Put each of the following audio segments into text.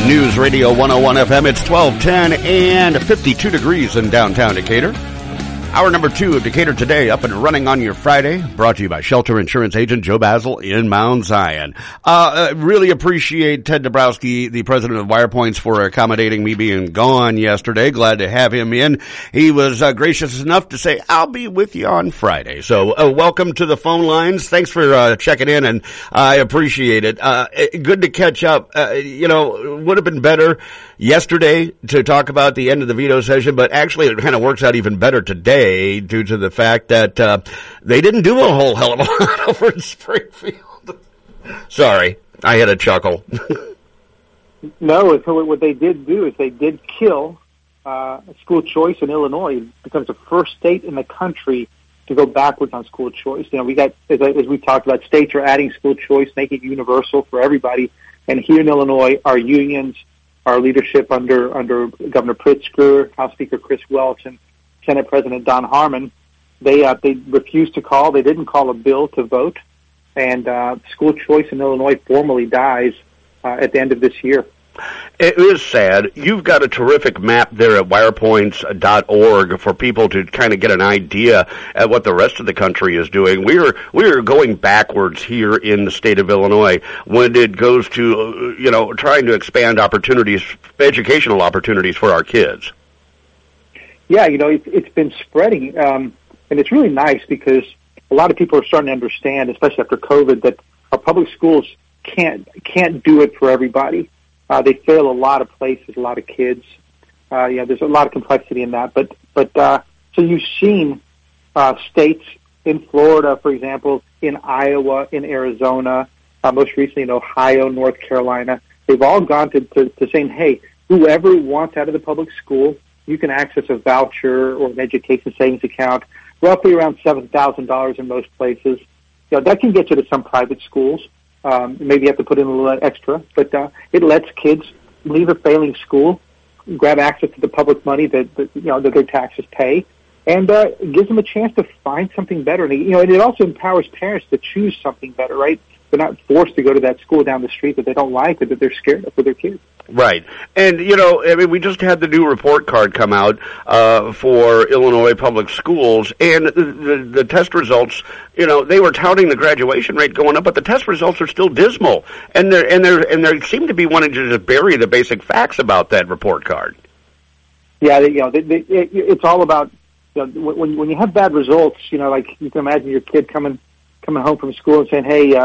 News Radio 101 FM. It's 12:10 and 52 degrees in downtown Decatur. Hour number 2 of Decatur Today, up and running on your Friday, brought to you by Shelter Insurance Agent Joe Basil in Mount Zion. Really appreciate Ted Dabrowski, the president of WirePoints, for accommodating me being gone yesterday. Glad to have him in. He was gracious enough to say, I'll be with you on Friday. So welcome to the phone lines. Thanks for checking in, and I appreciate it. Good to catch up. Would have been better yesterday to talk about the end of the veto session, but actually it kind of works out even better today due to the fact that they didn't do a whole hell of a lot over in Springfield. Sorry, I had a chuckle. No, what they did do is they did kill school choice in Illinois. It becomes the first state in the country to go backwards on school choice. We got, as we talked about, states are adding school choice, making it universal for everybody. And here in Illinois, our unions, our leadership under Governor Pritzker, House Speaker Chris Welch, and Senate President Don Harmon, they refused to call. They didn't call a bill to vote, and school choice in Illinois formally dies at the end of this year. It is sad. You've got a terrific map there at wirepoints.org for people to kind of get an idea at what the rest of the country is doing. We're going backwards here in the state of Illinois when it goes to trying to expand opportunities, educational opportunities for our kids. Yeah, it's been spreading, and it's really nice because a lot of people are starting to understand, especially after COVID, that our public schools can't do it for everybody. They fail a lot of places, a lot of kids. There's a lot of complexity in that. But so you've seen states in Florida, for example, in Iowa, in Arizona, most recently in Ohio, North Carolina. They've all gone to saying, hey, whoever wants out of the public school, you can access a voucher or an education savings account, roughly around $7,000 in most places. That can get you to some private schools. Maybe you have to put in a little extra, but it lets kids leave a failing school, grab access to the public money that their taxes pay, and it gives them a chance to find something better. And it also empowers parents to choose something better, right? They're not forced to go to that school down the street that they don't like or that they're scared of for their kids. Right. And, we just had the new report card come out for Illinois public schools, and the test results, they were touting the graduation rate going up, but the test results are still dismal. And they seem to be wanting to just bury the basic facts about that report card. Yeah, it's all about, when you have bad results, like you can imagine your kid coming home from school and saying, hey,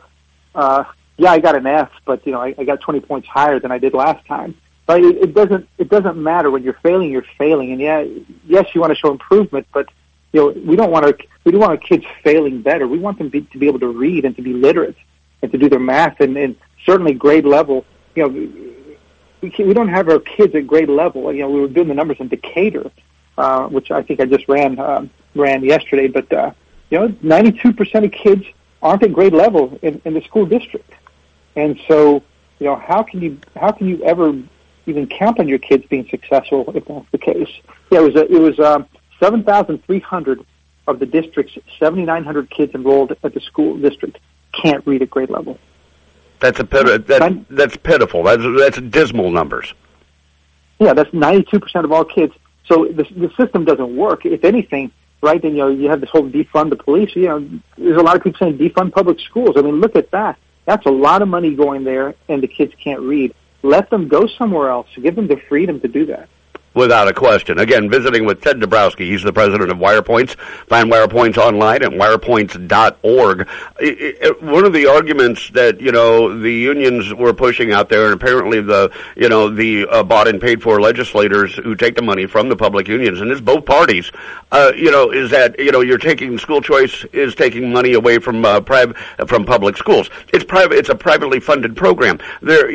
I got an F, but I got 20 points higher than I did last time. But it doesn't matter. When you're failing, and yes, you want to show improvement, but we don't want our kids failing better. We want them to be able to read and to be literate and to do their math and certainly grade level. We don't have our kids at grade level. We were doing the numbers in Decatur, which I think I just ran yesterday, but 92% of kids aren't at grade level in the school district. And so, how can you ever even count on your kids being successful if that's the case? Yeah, it was 7,300 of the district's 7,900 kids enrolled at the school district can't read at grade level. That's pitiful. That's dismal numbers. Yeah, that's 92% of all kids. So the system doesn't work. If anything, right, then you have this whole defund the police. There's a lot of people saying defund public schools. I mean, look at that. That's a lot of money going there, and the kids can't read. Let them go somewhere else. Give them the freedom to do that. Without a question. Again, visiting with Ted Dabrowski. He's the president of WirePoints. Find WirePoints online at wirepoints.org. One of the arguments that, the unions were pushing out there, and apparently the bought and paid for legislators who take the money from the public unions, and it's both parties, is that, you're taking school choice is taking money away from public schools. It's private. It's a privately funded program. There,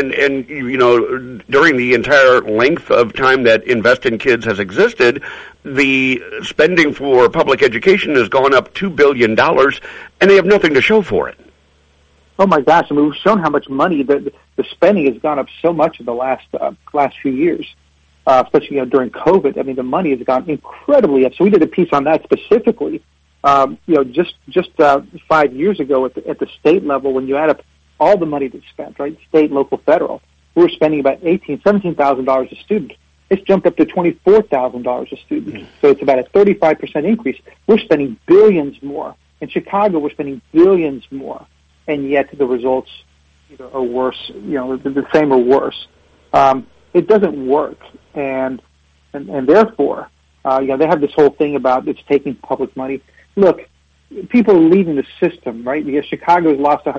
during the entire length of time that Invest in Kids has existed, the spending for public education has gone up $2 billion, and they have nothing to show for it. Oh my gosh! I mean, we've shown how much money the spending has gone up so much in the last few years, especially during COVID. I mean, the money has gone incredibly up. So we did a piece on that specifically. Just 5 years ago at the state level, when you add up all the money that's spent, right, state, local, federal, we were spending about $17,000 a student. It's jumped up to $24,000 a student. So it's about a 35% increase. We're spending billions more. In Chicago, we're spending billions more, and yet the results either are worse, the same or worse. It doesn't work, and therefore, they have this whole thing about it's taking public money. Look, people are leaving the system, right? Because Chicago has lost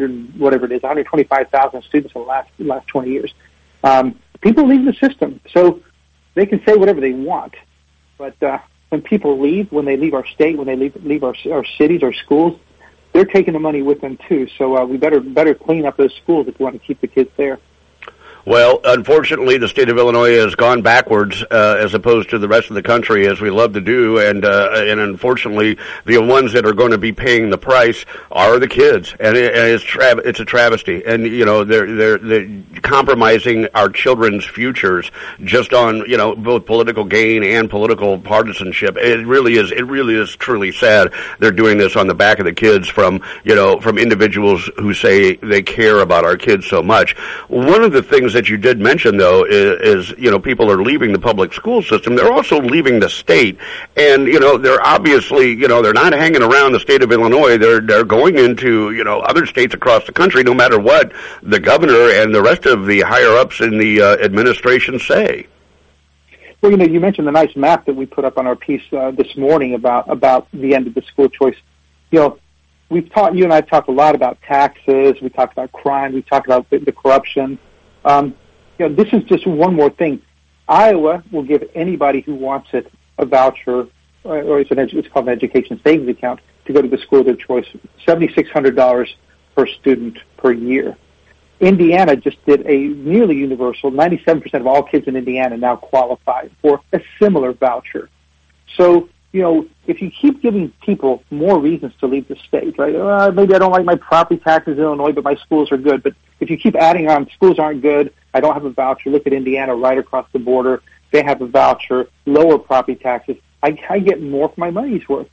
125,000 students in the last 20 years. People leave the system, so they can say whatever they want. But when people leave, when they leave our state, when they leave our cities, our schools, they're taking the money with them too. So we better clean up those schools if we want to keep the kids there. Well, unfortunately, the state of Illinois has gone backwards as opposed to the rest of the country, as we love to do, and unfortunately, the ones that are going to be paying the price are the kids, and it's a travesty, and they're compromising our children's futures just on both political gain and political partisanship. It really is truly sad. They're doing this on the back of the kids from individuals who say they care about our kids so much. One of the things that you did mention, though, is people are leaving the public school system. They're also leaving the state, and they're obviously they're not hanging around the state of Illinois. They're going into other states across the country, no matter what the governor and the rest of the higher ups in the administration say. Well, you mentioned the nice map that we put up on our piece this morning about the end of the school choice. You and I have talked a lot about taxes. We talked about crime. We talked about the corruption. This is just one more thing. Iowa will give anybody who wants it a voucher, or it's called an education savings account, to go to the school of their choice, $7,600 per student per year. Indiana just did a nearly universal, 97% of all kids in Indiana now qualify for a similar voucher. So, if you keep giving people more reasons to leave the state, right? Maybe I don't like my property taxes in Illinois, but my schools are good. But if you keep adding on, schools aren't good, I don't have a voucher. Look at Indiana right across the border. They have a voucher, lower property taxes. I get more for my money's worth.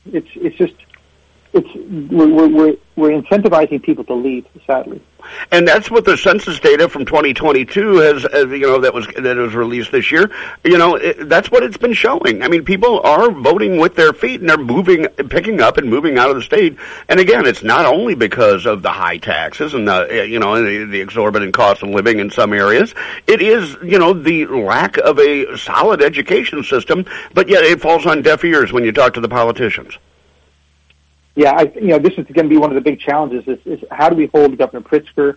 We're incentivizing people to leave, sadly. And that's what the census data from 2022 has, that was released this year. That's what it's been showing. I mean, people are voting with their feet, and they're picking up and moving out of the state. And again, it's not only because of the high taxes and the exorbitant cost of living in some areas. It is, the lack of a solid education system. But yet, it falls on deaf ears when you talk to the politicians. Yeah, this is going to be one of the big challenges is how do we hold Governor Pritzker,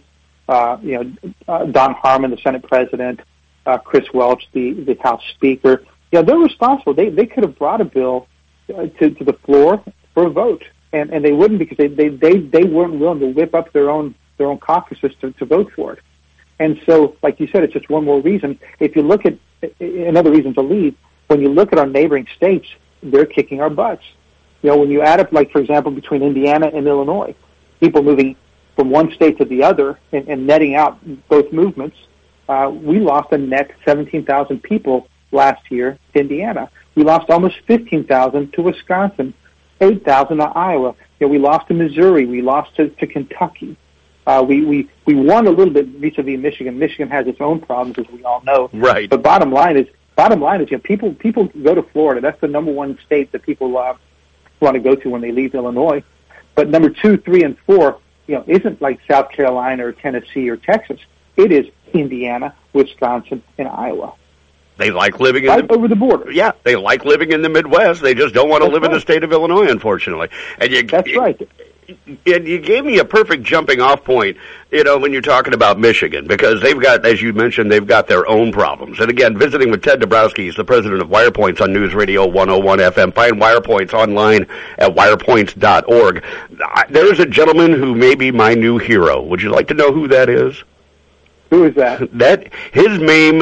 Don Harmon, the Senate President, Chris Welch, the House Speaker. They're responsible. They could have brought a bill to the floor for a vote, and they wouldn't because they weren't willing to whip up their own caucuses to vote for it. And so, like you said, it's just one more reason. If you look at another reason to leave, when you look at our neighboring states, they're kicking our butts. When you add up, like, for example, between Indiana and Illinois, people moving from one state to the other and netting out both movements, we lost a net 17,000 people last year to Indiana. We lost almost 15,000 to Wisconsin, 8,000 to Iowa. We lost to Missouri. We lost to Kentucky. We won a little bit vis-a-vis Michigan. Michigan has its own problems, as we all know. Right. But bottom line is, people go to Florida. That's the number one state that people want to go to when they leave Illinois. But number 2, 3, and 4, isn't like South Carolina or Tennessee or Texas. It is Indiana, Wisconsin, and Iowa. They like living over the border. Yeah, they like living in the Midwest. They just don't want to live in the state of Illinois, unfortunately. And that's right. And you gave me a perfect jumping off point, when you're talking about Michigan, because they've got, as you mentioned, they've got their own problems. And again, visiting with Ted Dabrowski, he's the president of WirePoints on News Radio 101 FM. Find WirePoints online at wirepoints.org. There is a gentleman who may be my new hero. Would you like to know who that is? Who is that? His name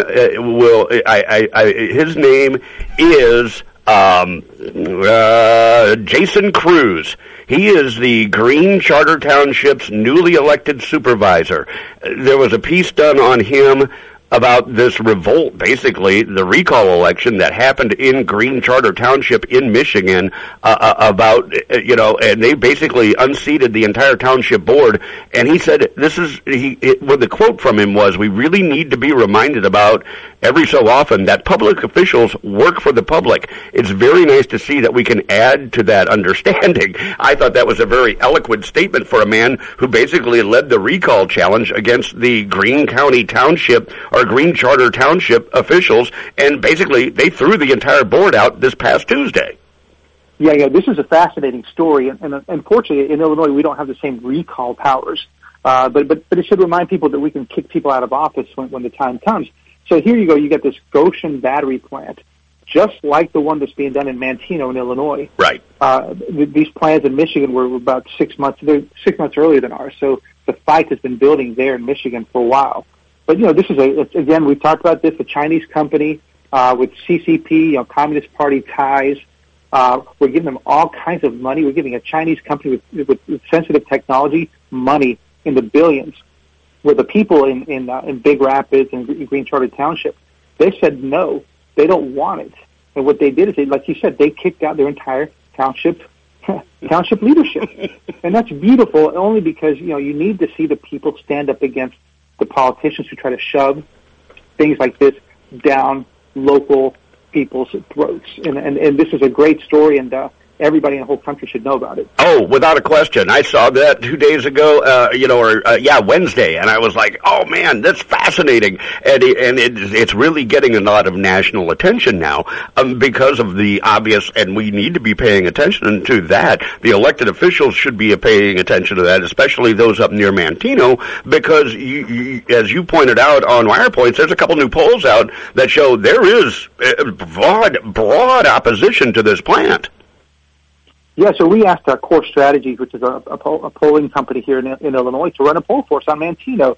his name is Jason Cruz. He is the Green Charter Township's newly elected supervisor. There was a piece done on him about this revolt, basically the recall election that happened in Green Charter Township in Michigan, about, and they basically unseated the entire township board. And he said, the quote from him was, "We really need to be reminded about every so often that public officials work for the public. It's very nice to see that we can add to that understanding." I thought that was a very eloquent statement for a man who basically led the recall challenge against the Greene County Township or Green Charter Township officials, and basically they threw the entire board out this past Tuesday. Yeah, this is a fascinating story, and unfortunately in Illinois we don't have the same recall powers. But it should remind people that we can kick people out of office when the time comes. So here you go, you get this Goshen battery plant, just like the one that's being done in Manteno in Illinois. Right. These plants in Michigan were about 6 months. They're 6 months earlier than ours. So the fight has been building there in Michigan for a while. But this is again, we've talked about this, a Chinese company with CCP, Communist Party ties. We're giving them all kinds of money. We're giving a Chinese company with sensitive technology money in the billions. Where the people in Big Rapids and Green Charter Township, they said no, they don't want it. And what they did is, like you said, they kicked out their entire township leadership. And that's beautiful only because, you need to see the people stand up against the politicians who try to shove things like this down local people's throats. And this is a great story, and everybody in the whole country should know about it. Oh, without a question. I saw that 2 days ago, Wednesday, and I was like, oh man, that's fascinating. And it's really getting a lot of national attention now because of the obvious, and we need to be paying attention to that. The elected officials should be paying attention to that, especially those up near Manteno, because as you pointed out on WirePoints, there's a couple new polls out that show there is broad opposition to this plant. Yeah, so we asked Core Strategies, which is a polling company here in Illinois, to run a poll for us on Manteno.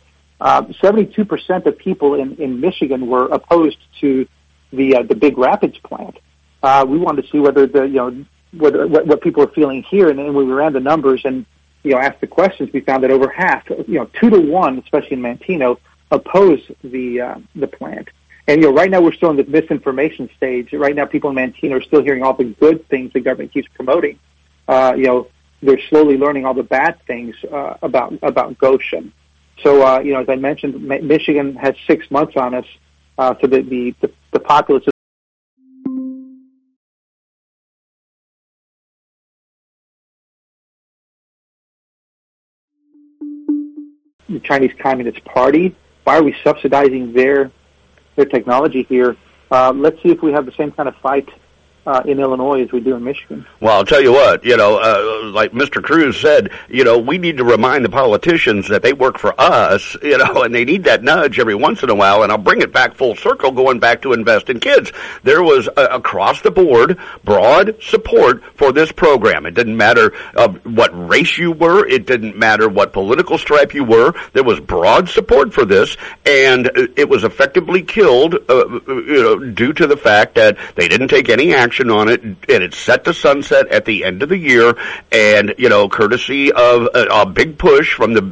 72% of people in Michigan were opposed to the Big Rapids plant. We wanted to see whether what people are feeling here, and when we ran the numbers and asked the questions, we found that over half, 2-1, especially in Manteno, oppose the plant. And right now we're still in the misinformation stage. Right now, people in Manteno are still hearing all the good things the government keeps promoting. They're slowly learning all the bad things about Goshen. So, as I mentioned, Michigan has 6 months on us. So the populace. The Chinese Communist Party. Why are we subsidizing their technology here? Let's see if we have the same kind of fight in Illinois as we do in Michigan. Well, I'll tell you what, like Mr. Cruz said, we need to remind the politicians that they work for us, and they need that nudge every once in a while, and I'll bring it back full circle, going back to Invest in Kids. There was, across the board, broad support for this program. It didn't matter what race you were. It didn't matter what political stripe you were. There was broad support for this, and it was effectively killed, due to the fact that they didn't take any action on it, and it's set to sunset at the end of the year, and courtesy of a big push from the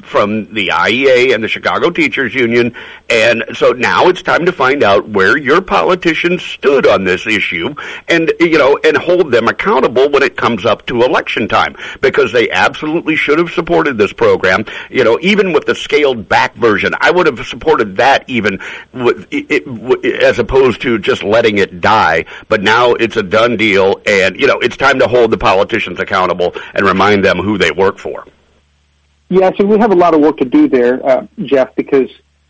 IEA and the Chicago Teachers Union. And so now it's time to find out where your politicians stood on this issue, and and hold them accountable when it comes up to election time, because they absolutely should have supported this program. Even with the scaled back version, I would have supported that even with as opposed to just letting it die. But now it's a done deal, and it's time to hold the politicians accountable and remind them who they work for. Yeah, so we have a lot of work to do there, Jeff, because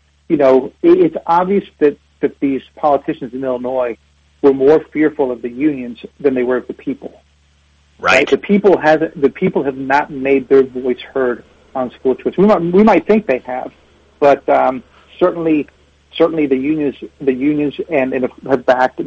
it's obvious that these politicians in Illinois were more fearful of the unions than they were of the people. Right. The people have not made their voice heard on school choice. We might think they have, but certainly the unions and have backed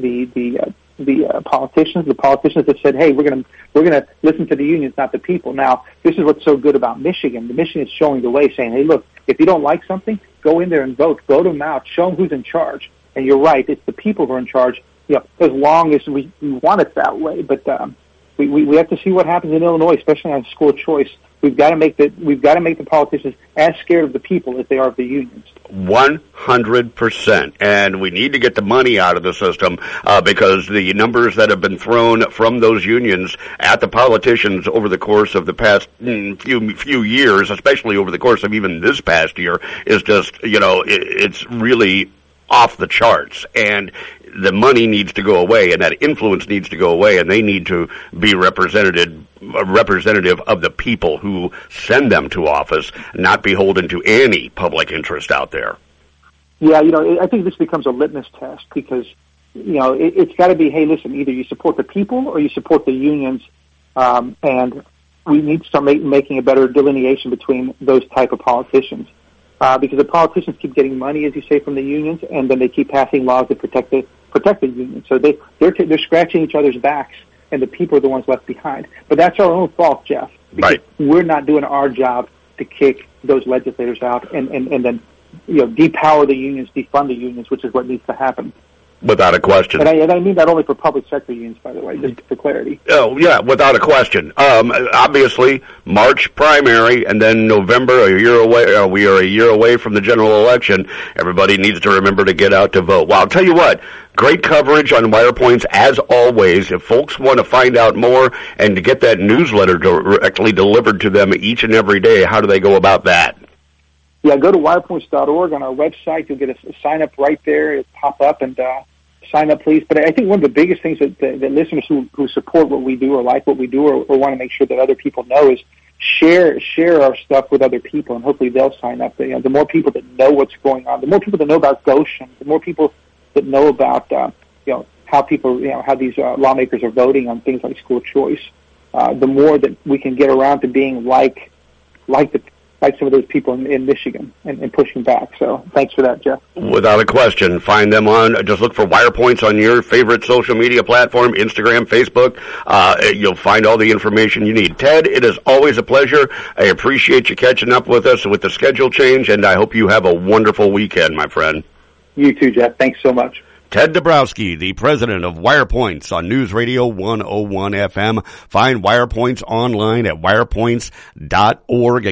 the politicians. The politicians have said, "Hey, we're gonna listen to the unions, not the people." Now, this is what's so good about Michigan. The Michigan is showing the way, saying, "Hey, look, if you don't like something, go in there and vote. Vote them out. Show them who's in charge." And you're right; it's the people who are in charge. As long as we want it that way. But we have to see what happens in Illinois, especially on school choice. We've got to make the politicians as scared of the people as they are of the unions. 100%. And we need to get the money out of the system because the numbers that have been thrown from those unions at the politicians over the course of the past few years, especially over the course of even this past year, is just, it's really off the charts. And the money needs to go away, and that influence needs to go away, and they need to be representative of the people who send them to office, not beholden to any public interest out there. Yeah, I think this becomes a litmus test because, it's got to be, hey, listen, either you support the people or you support the unions, and we need to start making a better delineation between those type of politicians. Because the politicians keep getting money, as you say, from the unions, and then they keep passing laws that protect the unions. So they're scratching each other's backs, and the people are the ones left behind. But that's our own fault, Jeff. Because right. We're not doing our job to kick those legislators out and then depower the unions, defund the unions, which is what needs to happen. Without a question. And I mean that only for public sector unions, by the way, just for clarity. Oh, yeah, without a question. Obviously, March primary, and then November, a year away. We are a year away from the general election. Everybody needs to remember to get out to vote. Well, I'll tell you what, great coverage on Wire Points, as always. If folks want to find out more and to get that newsletter directly delivered to them each and every day, how do they go about that? Yeah, go to wirepoints.org on our website. You'll get a sign up right there. It'll pop up and sign up, please. But I think one of the biggest things that listeners who support what we do or like what we do or want to make sure that other people know is share our stuff with other people, and hopefully they'll sign up. The more people that know what's going on, the more people that know about Goshen, the more people that know about how people how these lawmakers are voting on things like school choice, the more that we can get around to being like some of those people in Michigan and pushing back. So thanks for that, Jeff. Without a question. Find them just look for Wire Points on your favorite social media platform, Instagram, Facebook. You'll find all the information you need. Ted, it is always a pleasure. I appreciate you catching up with us with the schedule change, and I hope you have a wonderful weekend, my friend. You too, Jeff. Thanks so much. Ted Dabrowski, the president of Wire Points on News Radio 101 FM. Find Wire Points online at wirepoints.org.